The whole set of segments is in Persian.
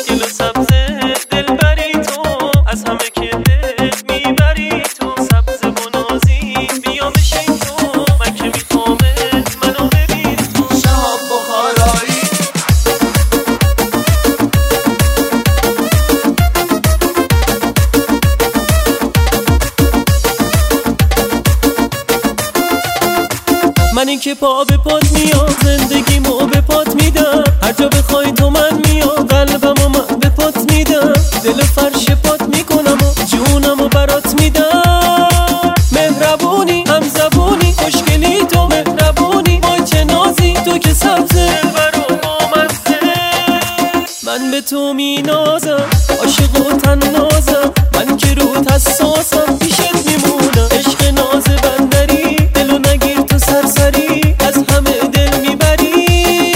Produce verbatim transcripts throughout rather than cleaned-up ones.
خوشگل و سبز دلبری تو، از همه که دل میبری تو. سبز و نازی بیا بشین تو، من که میخوامت منو ببین تو. شهاب بخارایی من این که پا به پات میام، زندگیمو به پات میدم. هر جا بخوای تو من میام، قلبمو من به پات میدم. دل فرش پات میکنم و جونمو برات میدم. مهربونی هم زبونی خوشگلی تو، مهربونی وای چه نازی تو که سبزه دلبرو بامزه. من به تو مینازم عاشق و طنازم، من که روت حساسم پیشت میمونم. عشق ناز بندری دلو نگیر تو سرسری، از همه دل میبری.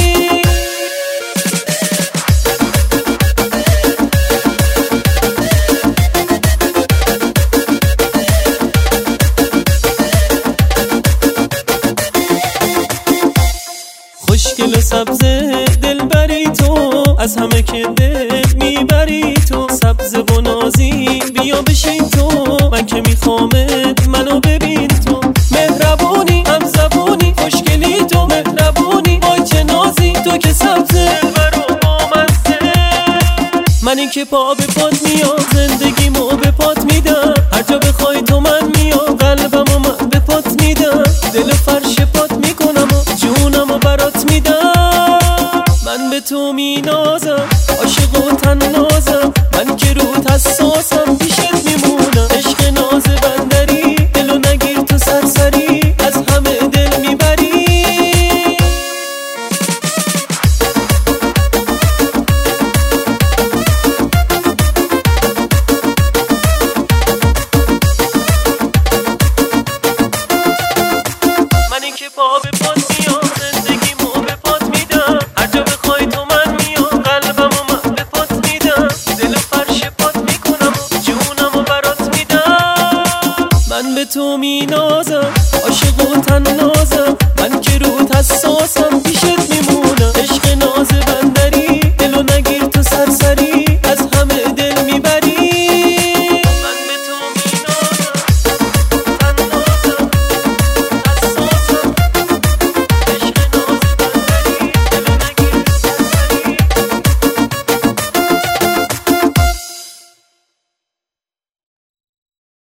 خوشگل و سبز دلبری تو، از همه که دل میبری تو. سبز و نازی بیا بشین تو، من که میخوامت منو ببین تو. مهربونی هم زبونی خوشگلی تو، مهربونی وای چه نازی تو که سبز دلبرو بامزه. من این که پا به پات میام، زندگیمو به پات میدم. هر جا بخوای تو من میام، قلبمو من به پات میدم. دل فرش پات میکنم و جونمو برات میدم. من به تو مینازم عاشق و طنازم، من که روت حساسم پیشت میمونم. عشق ناز بندری دلو نگیر تو سرسری، از همه دل میبری. من این که پا به پات میام، زندگیمو به پات میدم. هر جا بخوای تو من میام، قلبمو من به پات میدم. دل فرش پات میکنم و جونمو برات میدم. من به تو مینازم عاشق و